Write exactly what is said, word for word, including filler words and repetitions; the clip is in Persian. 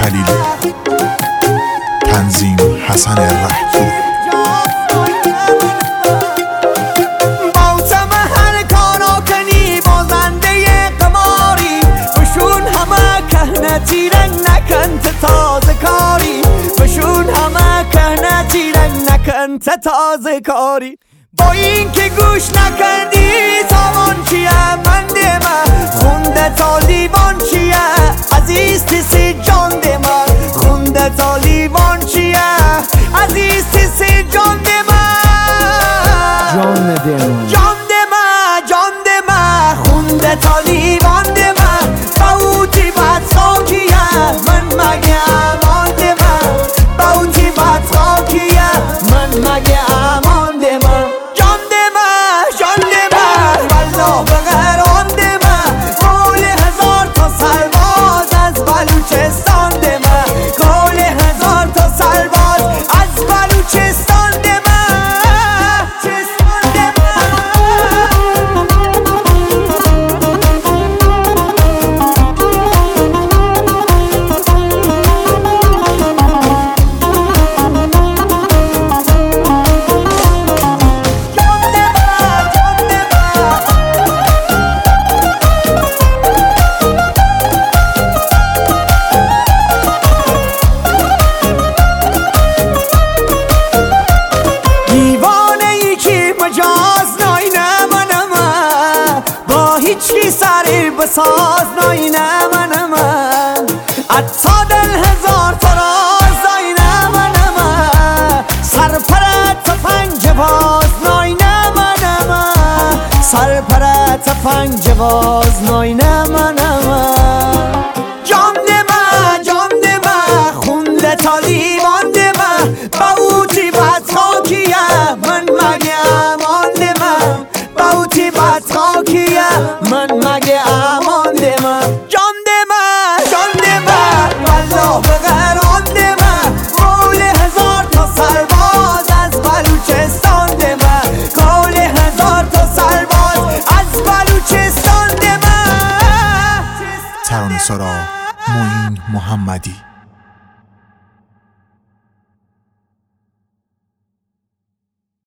خلیلی، تنظیم حسن رهپور. تیرنگ نکن تا تازه کاری، بشون همه که تیرنگ نکن تا تازه کاری. با این که گوش نکردی تاوان چیه بنده من، خونده تا لیوان چیه عزیز تیسی جان ده من، خونده تا لیوان چیه عزیز تیسی جان ده من، جان ده من جان ده من جان ده من، خونده تا لیوان ده من. باوتی بد خاکیه من مگه امان ده من، باوتی بد خاکیه من مگه امان ده من. جان ده من جان ده من والله بغران ده من، گل هزار تا سرباز از بلوچستان ده من، گل هزار تا سرباز از بلوچستان ده من، چستان ده هیچی سری بساز نای نمه نمه، اتا دل هزار فراز نای نمه نمه، سر پرت تفنگ باز نای نمه نمه، سر پرت تفنگ باز نای نمه نمه. جان ده من جان ده من خونده تا لیوان ده من، باوتی بد خاکیه من مگه امان ده من، باوتی بد خاکیه من مگه امان ده من. جان ده من جان ده من والله بغران ده من، گل هزار تا سرباز از بلوچستان ده من، گل هزار تا سرباز از بلوچستان ده من. ترانه‌سرا معین محمدی.